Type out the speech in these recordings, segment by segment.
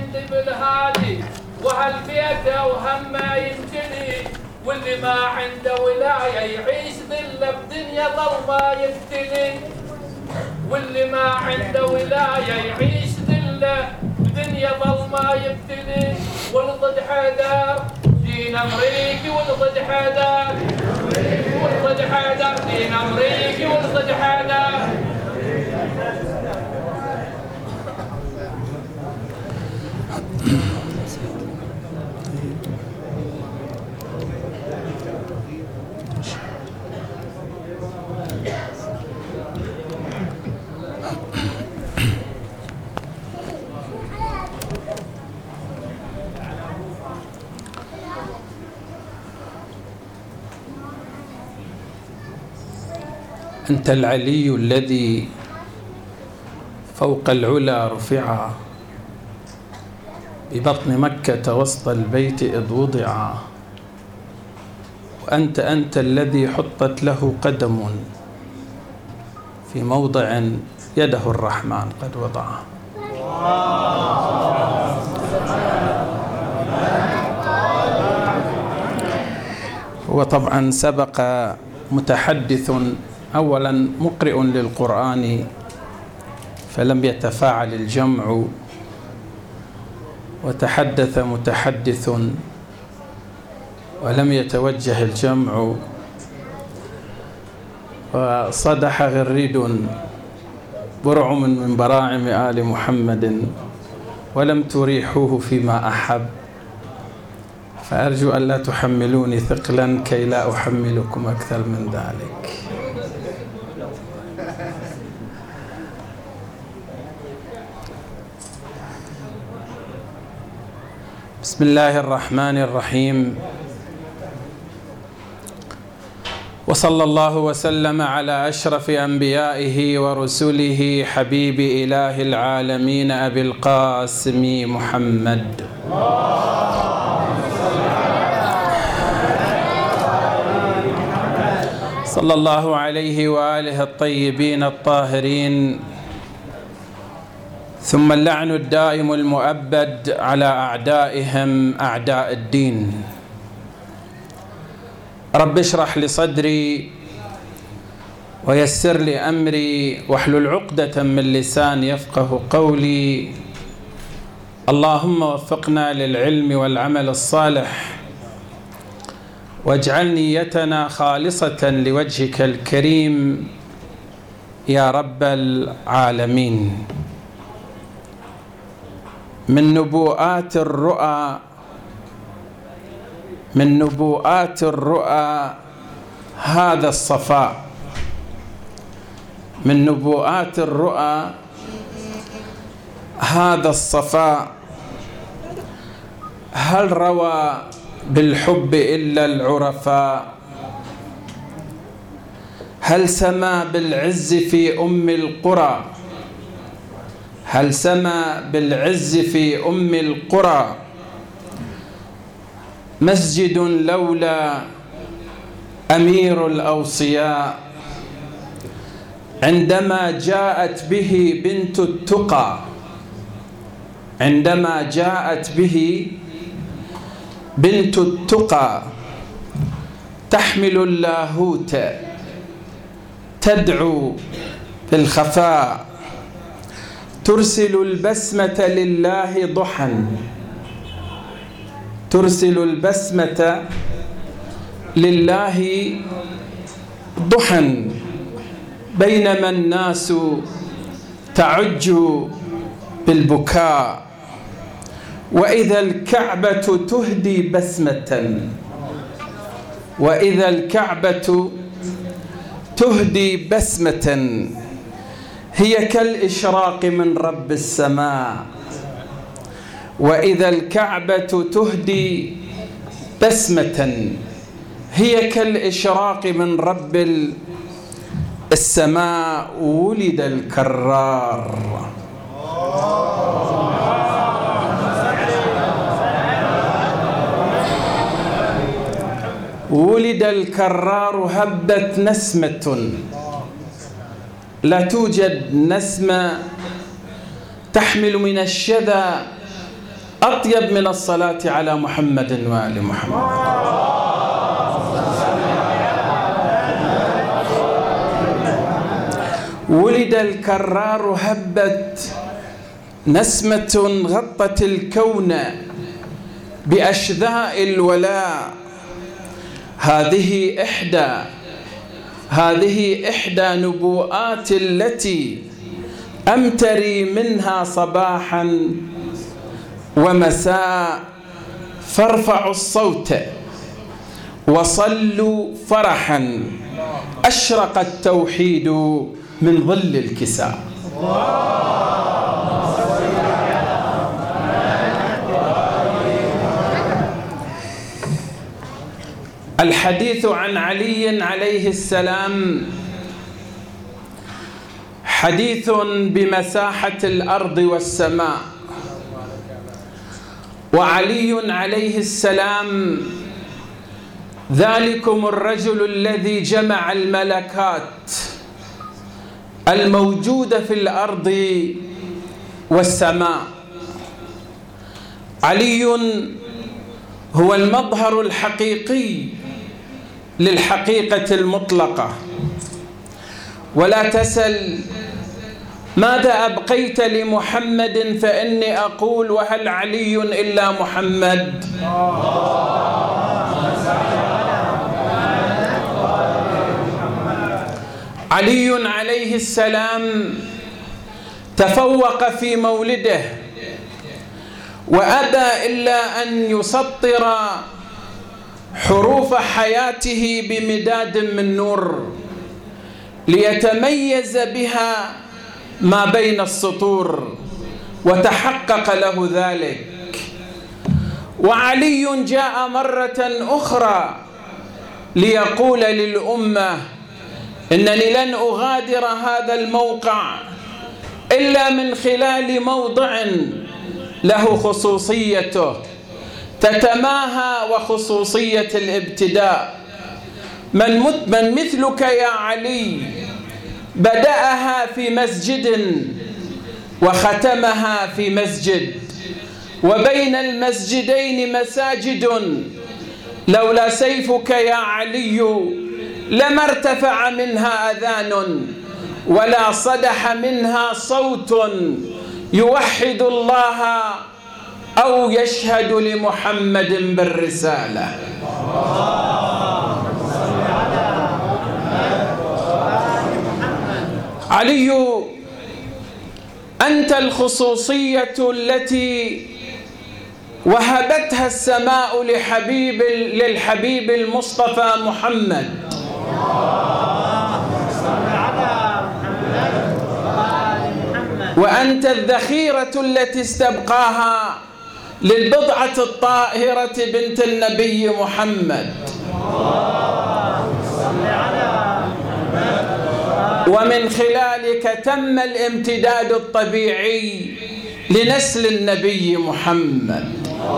عندي بالهادي وهالبيت وهم ما يمتلي، واللي ما عنده ولاية يعيش ذلة بدنيا ظلمة يبتلي، واللي ما عنده ولاية يعيش ذلة بدنيا ظلمة يبتلي. والضد حيدر دين أمريكي، والضد حيدر، والضد حيدر دين أمريكي، والضد حيدر. أنت العلي الذي فوق العلا رفعا، ببطن مكة وسط البيت إذ وضعا، وأنت الذي حطت له قدم في موضع يده الرحمن قد وضعه. هو طبعا سبق متحدث أولا مقرئ للقرآن فلم يتفاعل الجمع، وتحدث متحدث ولم يتوجه الجمع، وصدح غريد برعم من براعم آل محمد ولم تريحوه فيما أحب، فأرجو أن لا تحملوني ثقلا كي لا أحملكم أكثر من ذلك. بسم الله الرحمن الرحيم، وصلى الله وسلم على أشرف أنبيائه ورسله حبيب إله العالمين أبي القاسم محمد. صلى الله عليه وآله الطيبين الطاهرين، ثم اللعن الدائم المؤبد على أعدائهم أعداء الدين. رب اشرح لي صدري ويسر لي أمري واحلل عقدة من لساني يفقه قولي. اللهم وفقنا للعلم والعمل الصالح، واجعل نيتنا خالصة لوجهك الكريم يا رب العالمين. من نبوءات الرؤى هذا الصفاء، من نبوءات الرؤى هذا الصفاء. هل روى بالحب إلا العرفاء؟ هل سما بالعز في أم القرى؟ هل سما بالعز في أم القرى؟ مسجد لولا أمير الأوصياء، عندما جاءت به بنت التقى، عندما جاءت به بنت التقى تحمل اللاهوت تدعو بالخفاء، ترسل البسمة لله ضحى، ترسل البسمة لله ضحى، بينما الناس تعج بالبكاء. وإذا الكعبة تهدي بسمة، وإذا الكعبة تهدي بسمة هي كالإشراق من رب السماء. وإذا الكعبة تهدي بسمة هي كالإشراق من رب السماء. ولد الكرار، ولد الكرار. هبت نسمة، لا توجد نسمة تحمل من الشذا أطيب من الصلاة على محمد وآل محمد. ولد الكرار هبت نسمة غطت الكون بأشذاء الولاء. هذه إحدى نبوءات التي أمتري منها صباحا ومساء. فارفعوا الصوت وصلوا فرحا أشرق التوحيد من ظل الكساء. الحديث عن علي عليه السلام حديث بمساحة الأرض والسماء. وعلي عليه السلام ذلكم الرجل الذي جمع الملكات الموجودة في الأرض والسماء. علي هو المظهر الحقيقي للحقيقة المطلقة. ولا تسل ماذا أبقيت لمحمد فإني أقول وهل علي إلا محمد. علي عليه السلام تفوق في مولده وأبى إلا أن يسطر حروف حياته بمداد من نور ليتميز بها ما بين السطور، وتحقق له ذلك. وعلي جاء مرة أخرى ليقول للأمة إنني لن أغادر هذا الموقع إلا من خلال موضع له خصوصيته تتماهى وخصوصية الابتداء. من مثلك يا علي بدأها في مسجد وختمها في مسجد، وبين المسجدين مساجد، لولا سيفك يا علي لما ارتفع منها أذان ولا صدح منها صوت يوحد الله أو يشهد لمحمد بالرسالة. علي أنت الخصوصية التي وهبتها السماء للحبيب المصطفى محمد. وأنت الذخيرة التي استبقاها للبضعة الطاهرة بنت النبي محمد. ومن خلالك تم الامتداد الطبيعي لنسل النبي محمد.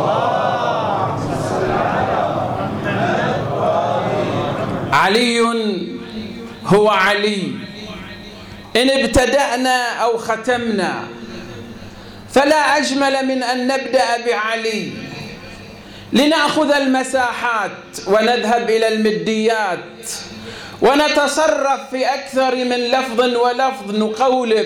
علي هو علي. إن ابتدأنا أو ختمنا فلا أجمل من أن نبدأ بعلي لنأخذ المساحات ونذهب إلى المديات ونتصرف في أكثر من لفظ ولفظ، نقولب،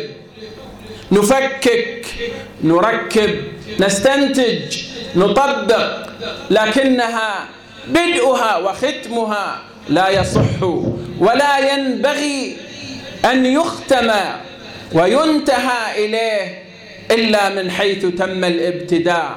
نفكك، نركب، نستنتج، نطبق، لكنها بدءها وختمها لا يصح ولا ينبغي أن يختم وينتهى إليه إلا من حيث تم الابتداء.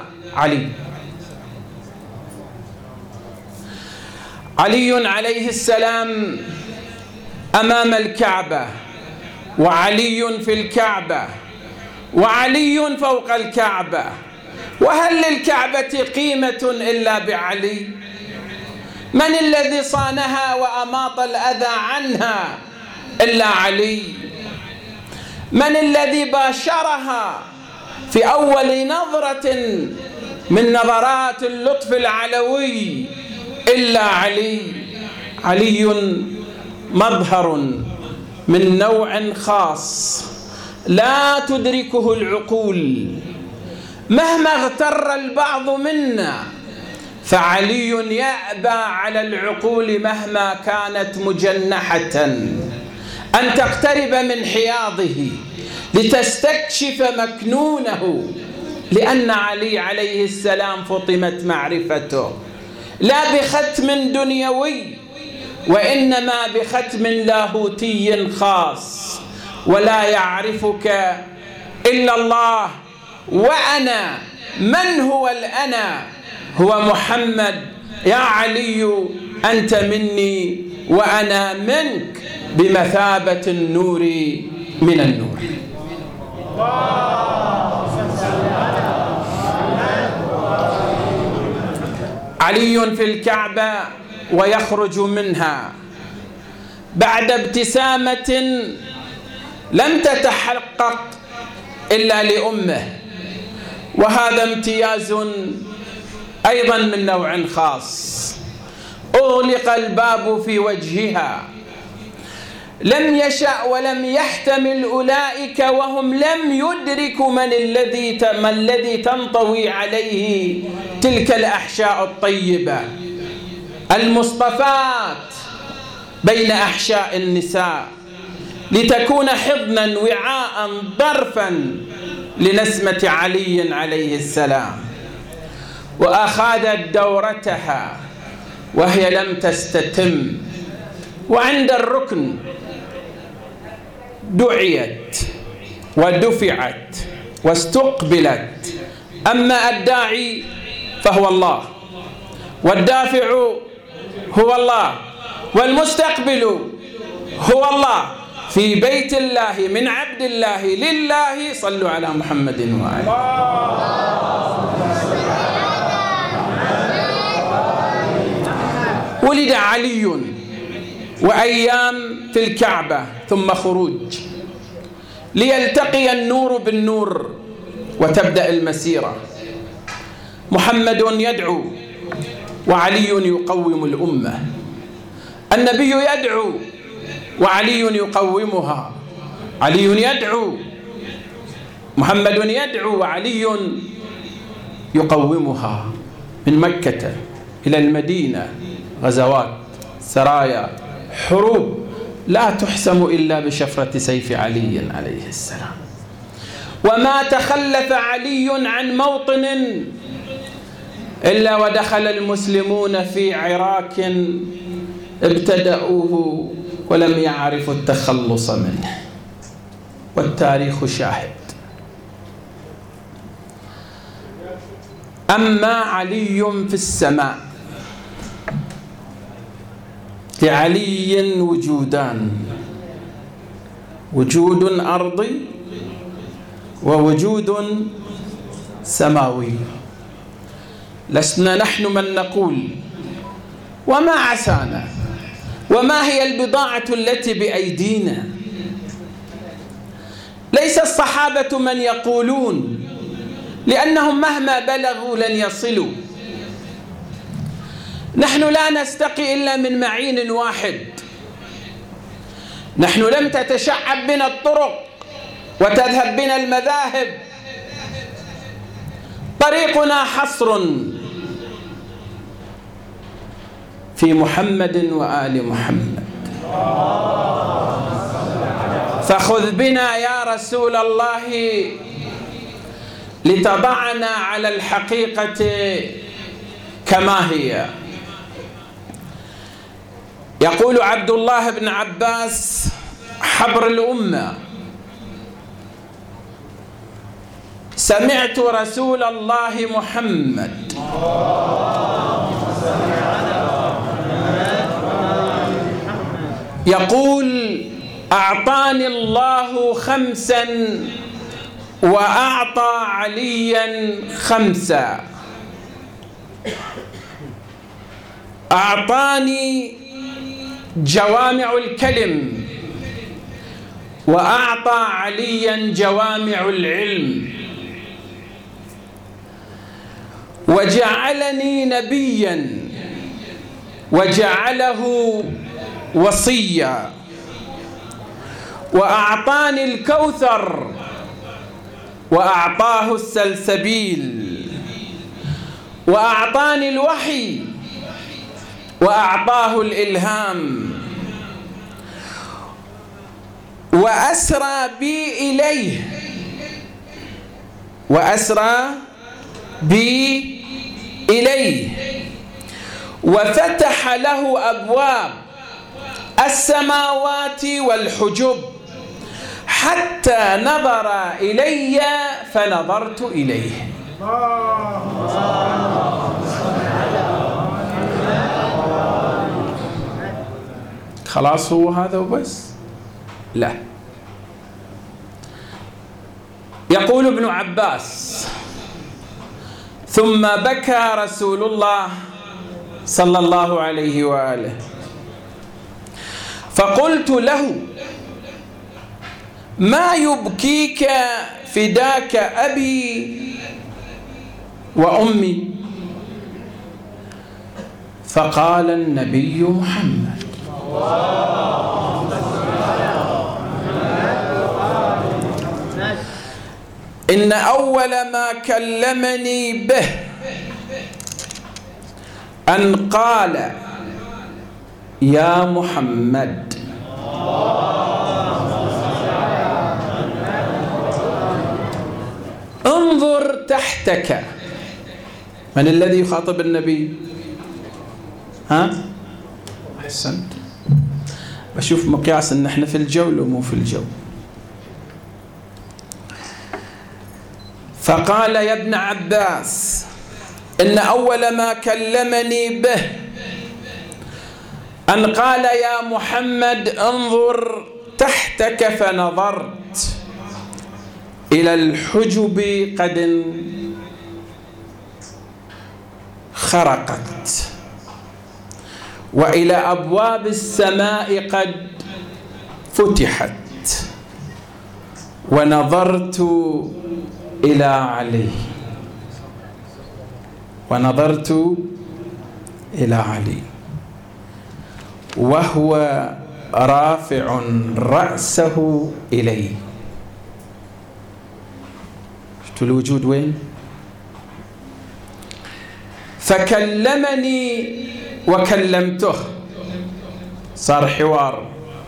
علي عليه السلام أمام الكعبة، وعلي في الكعبة، وعلي فوق الكعبة. وهل للكعبة قيمة إلا بعلي؟ من الذي صانها وأماط الأذى عنها إلا علي؟ من الذي باشرها في أول نظرة من نظرات اللطف العلوي إلا علي؟ علي مظهر من نوع خاص لا تدركه العقول، مهما اغتر البعض منا فعلي يأبى على العقول مهما كانت مجنحة أن تقترب من حياضه لتستكشف مكنونه، لأن علي عليه السلام فطمت معرفته لا بختم دنيوي وإنما بختم لاهوتي خاص. ولا يعرفك إلا الله، وأنا من هو الأنا؟ هو محمد. يا علي أنت مني وأنا منك بمثابة النور من النور. علي في الكعبة ويخرج منها بعد ابتسامة لم تتحقق إلا لأمه، وهذا امتياز أيضا من نوع خاص. أغلق الباب في وجهها، لم يشأ ولم يحتمل أولئك وهم لم يدركوا ما الذي تنطوي عليه تلك الأحشاء الطيبة المصطفات بين أحشاء النساء، لتكون حضنا وعاء ضرفا لنسمة علي عليه السلام. وأخذت دورتها وهي لم تستتم، وعند الركن دعيت ودفعت واستقبلت. أما الداعي فهو الله، والدافع هو الله، والمستقبل هو الله، في بيت الله من عبد الله لله. صلوا على محمد وآله. ولد علي وأيام في الكعبة ثم خروج ليلتقي النور بالنور وتبدأ المسيرة. محمد يدعو وعلي يقوم الأمة، النبي يدعو وعلي يقومها، علي يدعو، محمد يدعو وعلي يقومها. من مكة إلى المدينة غزوات، سرايا، حروب لا تحسم إلا بشفرة سيف علي عليه السلام. وما تخلف علي عن موطن إلا ودخل المسلمون في عراك ابتدأوه ولم يعرفوا التخلص منه، والتاريخ شاهد. أما علي في السماء لعلي وجودان: وجود أرضي ووجود سماوي. لسنا نحن من نقول وما عسانا وما هي البضاعة التي بأيدينا. ليس الصحابة من يقولون، لأنهم مهما بلغوا لن يصلوا. نحن لا نستقي إلا من معين واحد. نحن لم تتشعب بنا الطرق وتذهب بنا المذاهب، طريقنا حصر في محمد وآل محمد. فخذ بنا يا رسول الله لتضعنا على الحقيقة كما هي. يقول عبد الله بن عباس حبر الأمة: سمعت رسول الله محمد يقول: أعطاني الله 5 وأعطى عليا 5. أعطاني جوامع الكلم وأعطى عليا جوامع العلم، وجعلني نبيا وجعله وصيا، وأعطاني الكوثر وأعطاه السلسبيل، وأعطاني الوحي، وأعطاه الإلهام، وأسرى بي إليه، وأسرى بي إليه، وفتح له أبواب السماوات والحجب حتى نظر إلي فنظرت إليه. خلاص هو هذا وبس؟ لا. يقول ابن عباس: ثم بكى رسول الله صلى الله عليه وآله، فقلت له: ما يبكيك؟ فداك أبي وأمي. فقال النبي محمد: إن أول ما كلمني به أن قال: يا محمد انظر تحتك. من الذي يخاطب النبي؟ ها؟ أحسنت. بشوف مقياس إن احنا في الجو لو مو في الجو. فقال: يا ابن عباس، إن أول ما كلمني به أن قال: يا محمد انظر تحتك. فنظرت إلى الحجب قد خرقت، وإلى أبواب السماء قد فتحت، ونظرت إلى علي، ونظرت إلى علي وهو رافع رأسه إلي. شفتوا الوجود وين؟ فكلمني وكلمته، صار حوار.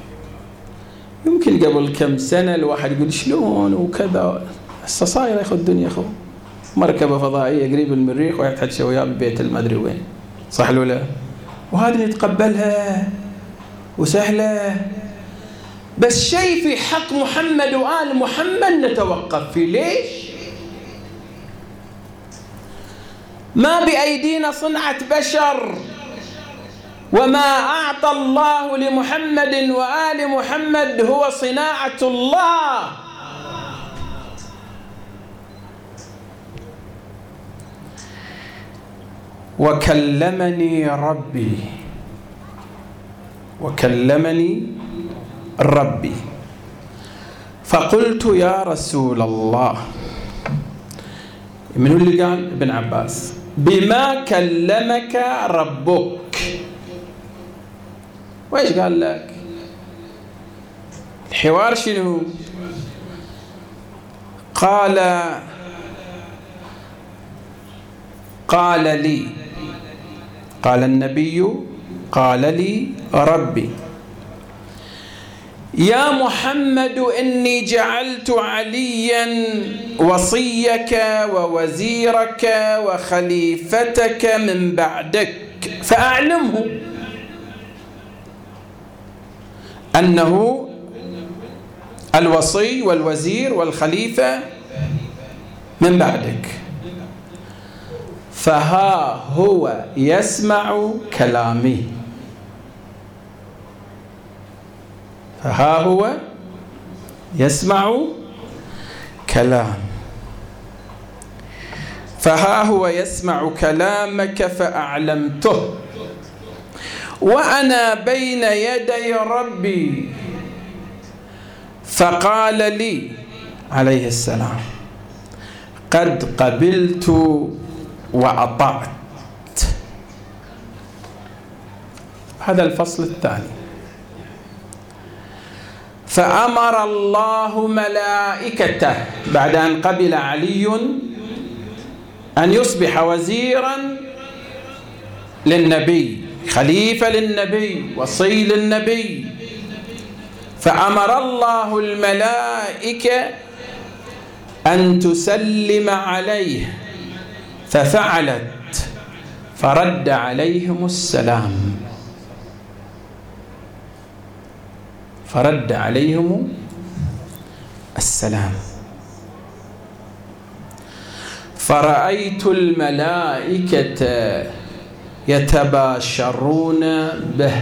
يمكن قبل كم سنة الواحد يقول شلون وكذا، هسه صاير ياخذ الدنيا خو مركبة فضائية قريب من المريخ ويتحدى وياه ببيت المدري وين، صح ولا لا؟ وهذه نتقبلها وسهلة، بس شيء في حق محمد وآل محمد نتوقف فيه. ليش؟ ما بأيدينا صنعة بشر، وما أعطى الله لمحمد وآل محمد هو صناعة الله. وكلمني ربي، وكلمني ربي، فقلت: يا رسول الله. من هو اللي قال؟ ابن عباس. بما كلمك ربك؟ وإيش قال لك؟ الحوار شنو؟ قال لي، قال النبي: قال لي ربي: يا محمد إني جعلت عليا وصيك ووزيرك وخليفتك من بعدك، فأعلمه أنه الوصي والوزير والخليفة من بعدك. فها هو يسمع كلامي، فها هو يسمع كلام، فها هو يسمع كلامك فأعلمته، وأنا بين يدي ربي. فقال لي عليه السلام: قد قبلت وأطعت. هذا الفصل الثاني. فأمر الله ملائكته بعد أن قبل علي أن يصبح وزيرا للنبي، خليفة للنبي، وصي للنبي، فأمر الله الملائكة أن تسلم عليه، ففعلت، فرد عليهم السلام، فرد عليهم السلام. فرأيت الملائكة يتباشرون به.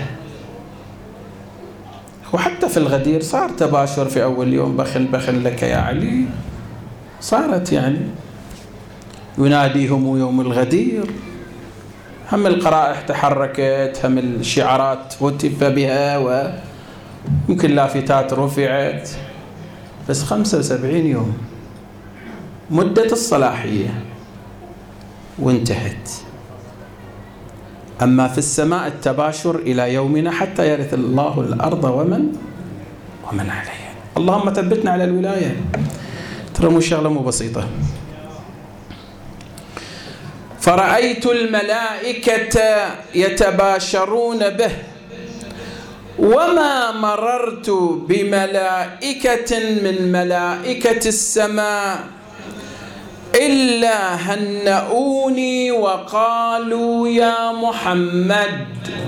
وحتى في الغدير صار تباشر في أول يوم، بخن بخن لك يا علي، صارت يعني يناديهم يوم الغدير. هم القرائح تحركت، هم الشعارات هتف بها، ويمكن لافتات رفعت، بس 75 يوم مدة الصلاحية وانتهت. أما في السماء التباشر إلى يومنا حتى يرث الله الأرض ومن عليها. اللهم ثبتنا على الولاية، ترى مو شغلة مو بسيطة. فرأيت الملائكة يتباشرون به، وما مررت بملائكة من ملائكة السماء إلا هنؤوني وقالوا يا محمد.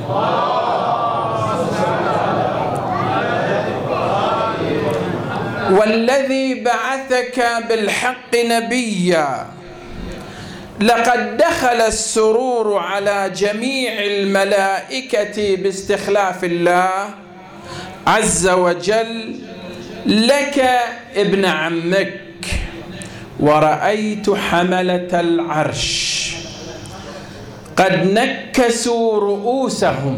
والذي بعثك بالحق نبيا لقد دخل السرور على جميع الملائكة باستخلاف الله عز وجل لك ابن عمك. ورأيت حملة العرش قد نكسوا رؤوسهم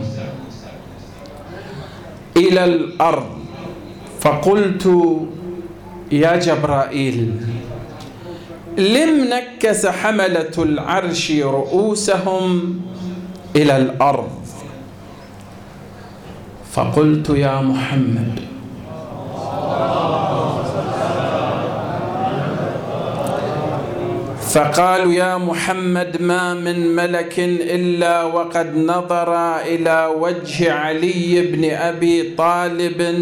إلى الأرض، فقلت يا جبرائيل لم نكس حملة العرش رؤوسهم إلى الأرض؟ فقلت يا محمد فقالوا يا محمد ما من ملك إلا وقد نظر إلى وجه علي بن أبي طالب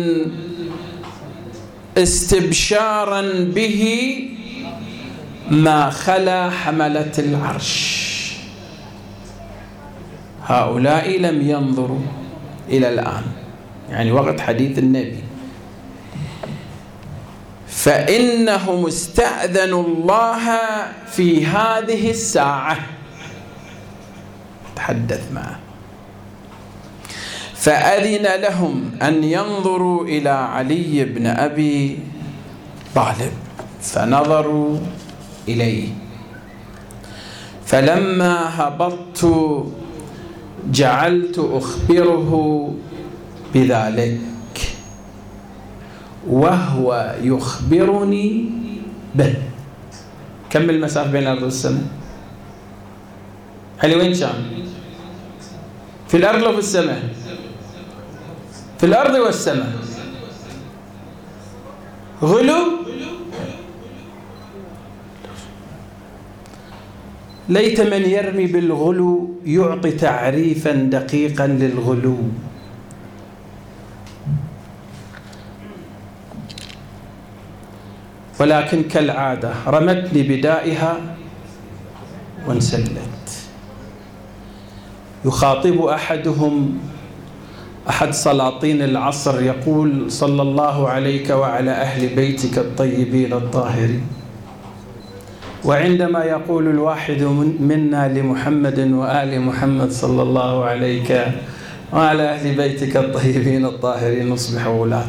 استبشارا به ما خلا حملة العرش. هؤلاء لم ينظروا إلى الآن، يعني وقت حديث النبي، فإنهم استأذنوا الله في هذه الساعة، تحدث معه، فأذن لهم أن ينظروا إلى علي بن أبي طالب، فنظروا إليه. فلما هبطت جعلت أخبره بذلك وهو يخبرني به. كم المسافة بين الأرض والسماء؟ علي وين كان؟ في الأرض وفي السماء؟ في الأرض والسماء. غلو؟ ليت من يرمي بالغلو يعطي تعريفا دقيقا للغلو. ولكن كالعادة رمتني بدائها وانسلت. يخاطب أحدهم أحد سلاطين العصر يقول صلى الله عليك وعلى أهل بيتك الطيبين الطاهرين. وعندما يقول الواحد منا لمحمد وآل محمد صلى الله عليك وعلى أهل بيتك الطيبين الطاهرين نصبح ولاة.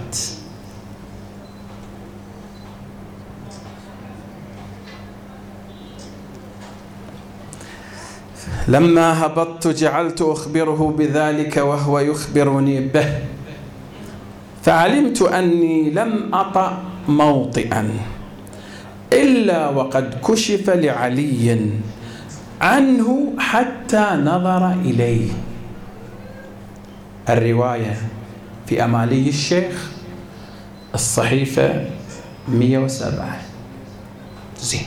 لما هبطت جعلت أخبره بذلك وهو يخبرني به، فعلمت أني لم أطأ موطئا إلا وقد كشف لعلي عنه حتى نظر إليه. الرواية في أمالي الشيخ الصحيفة 107. زين.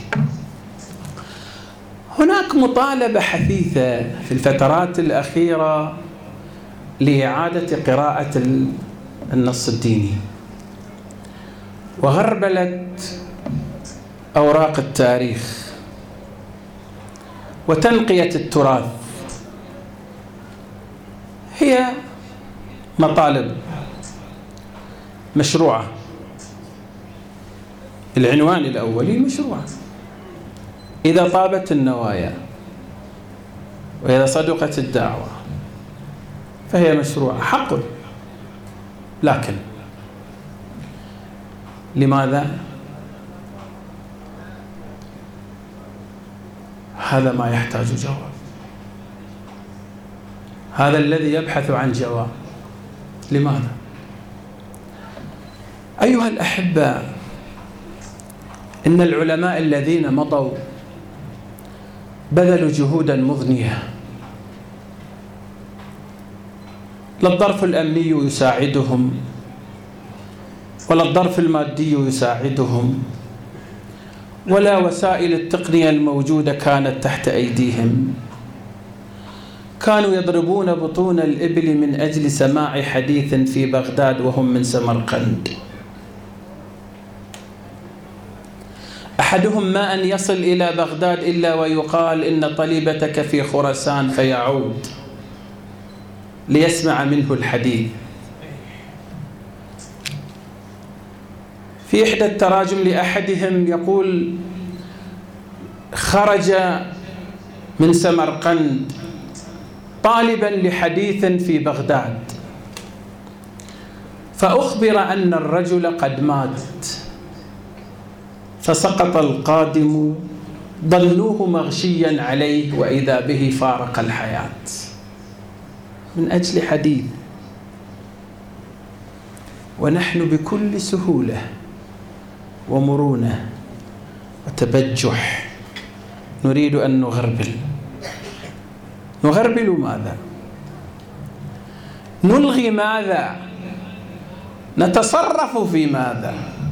هناك مطالبة حثيثة في الفترات الأخيرة لإعادة قراءة النص الديني وغربلة أوراق التاريخ وتنقية التراث. هي مطالب مشروعة، العنوان الأولي مشروعة إذا طابت النوايا وإذا صدقت الدعوة فهي مشروعة حق. لكن لماذا؟ هذا ما يحتاج جواب، هذا الذي يبحث عن جواب. لماذا؟ أيها الأحبة، إن العلماء الذين مضوا بذلوا جهودا مضنية. لا الظرف الأمني يساعدهم ولا الظرف المادي يساعدهم ولا وسائل التقنية الموجودة كانت تحت أيديهم. كانوا يضربون بطون الإبل من أجل سماع حديث في بغداد وهم من سمرقند. أحدهم ما أن يصل إلى بغداد إلا ويقال إن طليبتك في خراسان فيعود ليسمع منه الحديث. في إحدى التراجم لأحدهم يقول: خرج من سمرقند طالبا لحديث في بغداد فأخبر أن الرجل قد مات، فسقط القادم ظنوه مغشيا عليه وإذا به فارق الحياة من أجل حديث. ونحن بكل سهولة ومرونة وتبجح نريد أن نغربل. نغربل ماذا؟ نلغي ماذا؟ نتصرف في ماذا؟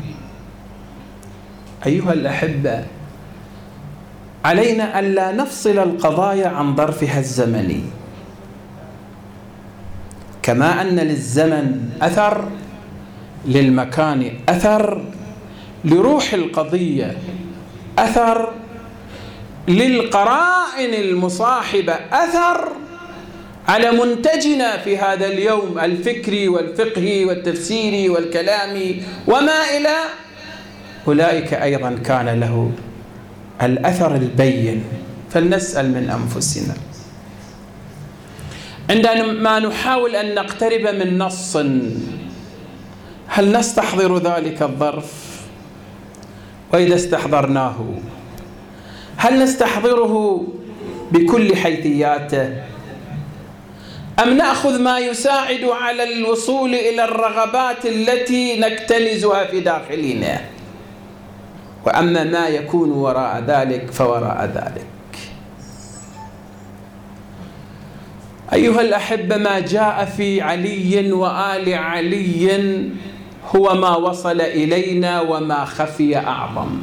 أيها الأحبة، علينا ألا نفصل القضايا عن ظرفها الزمني. كما أن للزمن أثر، للمكان أثر، لروح القضية أثر، للقرائن المصاحبة أثر على منتجنا في هذا اليوم الفكري والفقهي والتفسيري والكلامي وما إلى أولئك أيضا كان له الأثر البين. فلنسأل من أنفسنا عندما نحاول أن نقترب من نص، هل نستحضر ذلك الظرف؟ وإذا استحضرناه هل نستحضره بكل حيثياته، أم نأخذ ما يساعد على الوصول إلى الرغبات التي نكتنزها في داخلنا، وأما ما يكون وراء ذلك فوراء ذلك. أيها الأحبة، ما جاء في علي وآل علي هو ما وصل إلينا وما خفي أعظم.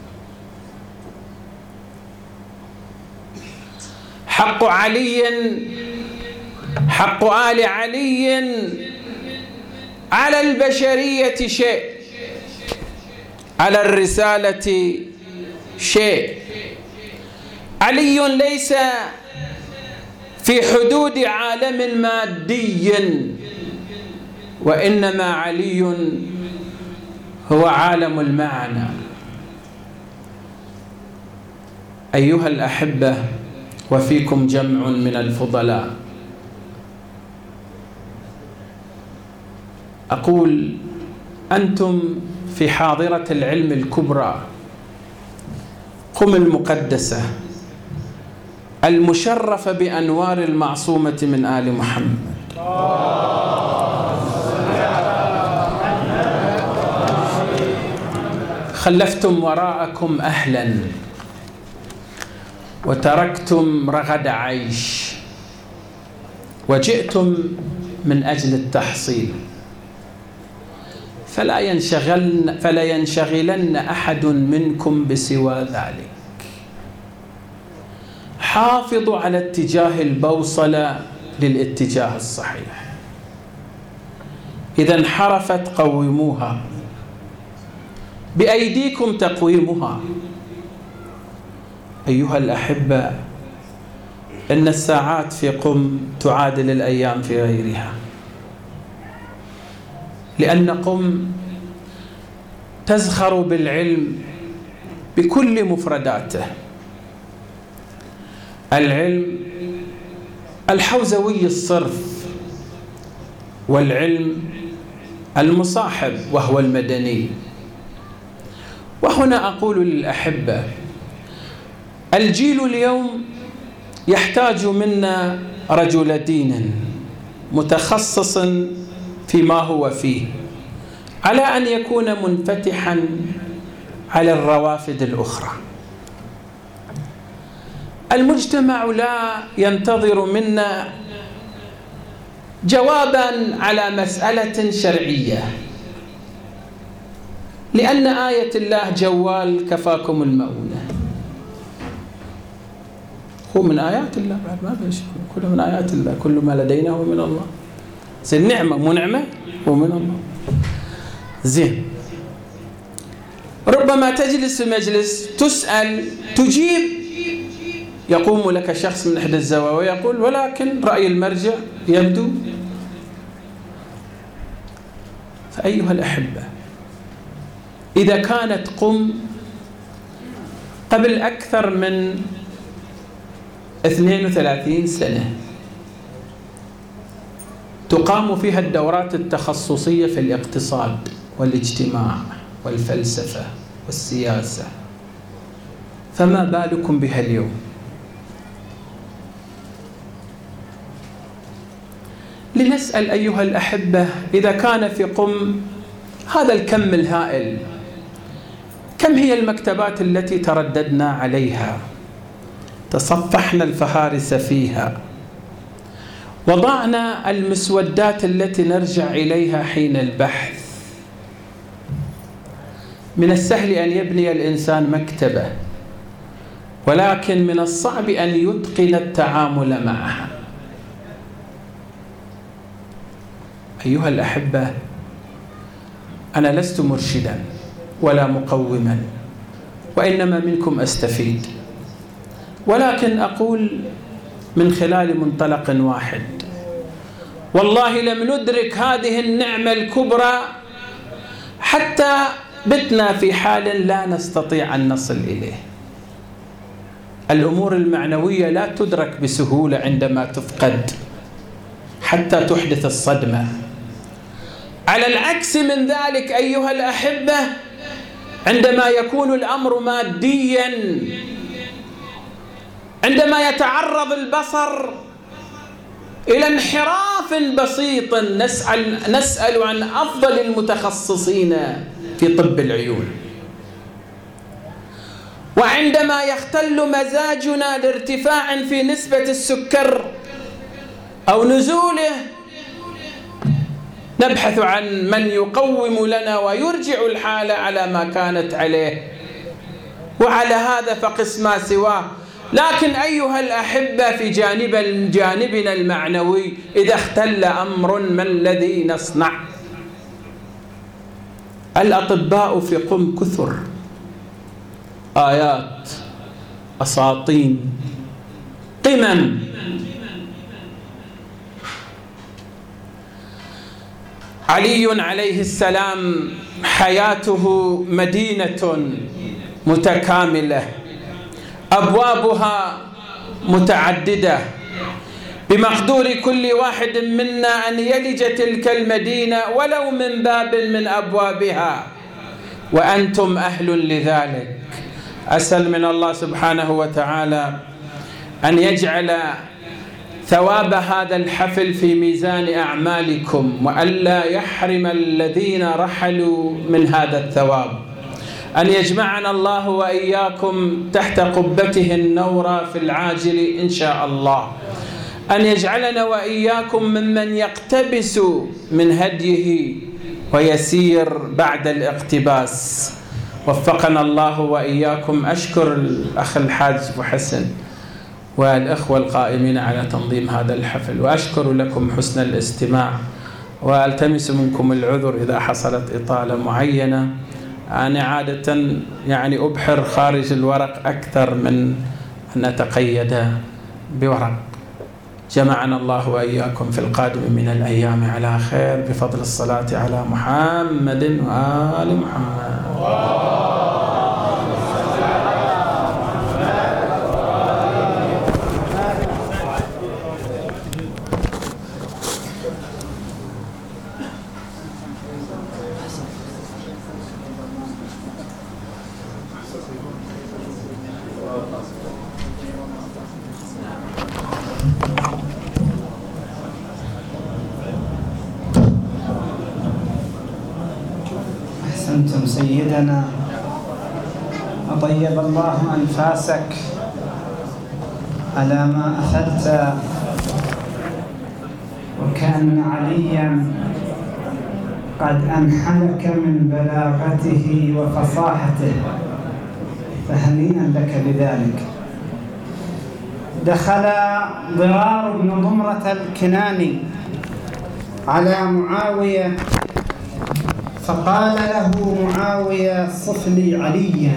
حق علي، حق آل علي على البشرية شيء، على الرسالة شيء. علي ليس في حدود عالم مادي، وإنما علي هو عالم المعنى. أيها الأحبة، وفيكم جمع من الفضلاء، أقول أنتم في حاضرة العلم الكبرى، قم المقدسة المشرفة بأنوار المعصومة من آل محمد، خلفتم وراءكم أهلا وتركتم رغد عيش وجئتم من أجل التحصيل. فلا ينشغلن أحد منكم بسوى ذلك. حافظوا على اتجاه البوصلة للاتجاه الصحيح. إذا انحرفت قوموها، بأيديكم تقويمها. أيها الأحبة، إن الساعات في قم تعادل الأيام في غيرها، لأن قم تزخر بالعلم بكل مفرداته. العلم الحوزوي الصرف، والعلم المصاحب وهو المدني. وهنا أقول للأحبة، الجيل اليوم يحتاج منا رجل دين متخصص فيما هو فيه، على أن يكون منفتحا على الروافد الأخرى. المجتمع لا ينتظر منا جوابا على مسألة شرعية، لأن آية الله جوال كفاكم المؤونة، هو من آيات الله، بعد ما فيش، كله من آيات الله، كل ما لدينا هو من الله. زين، نعمة مو نعمة، هو من الله. زين، ربما تجلس في مجلس تسأل تجيب، يقوم لك شخص من إحدى الزوايا ويقول ولكن رأي المرجع يبدو. فأيها الأحبة، إذا كانت قم قبل أكثر من 32 سنة تقام فيها الدورات التخصصية في الاقتصاد والاجتماع والفلسفة والسياسة، فما بالكم بها اليوم؟ لنسأل أيها الأحبة، إذا كان في قم هذا الكم الهائل، كم هي المكتبات التي ترددنا عليها، تصفحنا الفهارس فيها، وضعنا المسودات التي نرجع إليها حين البحث. من السهل أن يبني الإنسان مكتبة، ولكن من الصعب أن يتقن التعامل معها. أيها الأحبة، أنا لست مرشدا ولا مقوما، وإنما منكم أستفيد، ولكن أقول من خلال منطلق واحد: والله لم ندرك هذه النعمة الكبرى حتى بتنا في حال لا نستطيع أن نصل إليه. الأمور المعنوية لا تدرك بسهولة عندما تفقد حتى تحدث الصدمة. على العكس من ذلك أيها الأحبة، عندما يكون الأمر ماديا، عندما يتعرض البصر إلى انحراف بسيط، نسأل عن أفضل المتخصصين في طب العيون. وعندما يختل مزاجنا لارتفاع في نسبة السكر أو نزوله، نبحث عن من يقوم لنا ويرجع الحالة على ما كانت عليه، وعلى هذا فقس ما سواه. لكن أيها الأحبة، في جانبنا المعنوي إذا اختل أمر، ما الذي نصنع؟ الأطباء في قم كثر، آيات، أساطين، قمم. علي عليه السلام حياته مدينة متكاملة، أبوابها متعددة، بمقدور كل واحد منا أن يلج تلك المدينة ولو من باب من أبوابها، وأنتم أهل لذلك. أسأل من الله سبحانه وتعالى أن يجعل ثواب هذا الحفل في ميزان أعمالكم، وألا يحرم الذين رحلوا من هذا الثواب. أن يجمعنا الله وإياكم تحت قبته النورى في العاجل إن شاء الله. أن يجعلنا وإياكم ممن يقتبس من هديه ويسير بعد الاقتباس. وفقنا الله وإياكم. أشكر الأخ الحاج أبو حسن والإخوة القائمين على تنظيم هذا الحفل، وأشكر لكم حسن الاستماع، وألتمس منكم العذر إذا حصلت إطالة معينة. أنا عادة يعني أبحر خارج الورق أكثر من أن أتقيد بورق. جمعنا الله وإياكم في القادم من الأيام على خير بفضل الصلاة على محمد وآل محمد. أحسنتم سيدنا، أطيب الله أنفاسك على ما أخذت، وكأن عليا قد أنحلك من بلاغته وفصاحته، فهنيئا لك بذلك. دخل ضرار بن ضمرة الكناني على معاوية فقال له معاوية: صف لي عليا.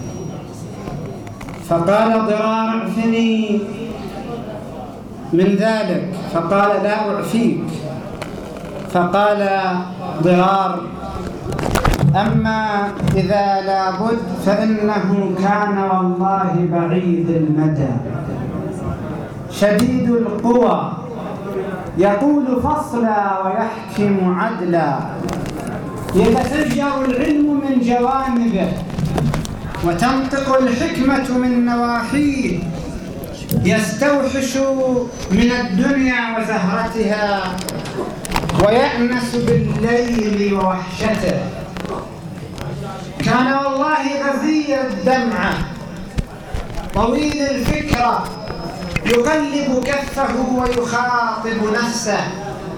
فقال ضرار: اعفني من ذلك. فقال: لا أعفيك. فقال ضرار: أما إذا لابد فإنه كان والله بعيد المدى شديد القوى، يقول فصلا ويحكم عدلا، يتفجر العلم من جوانبه وتنطق الحكمة من نواحيه، يستوحش من الدنيا وزهرتها ويأنس بالليل ووحشته. كان والله غزي الدمعة طويل الفكرة، يقلب كفه ويخاطب نفسه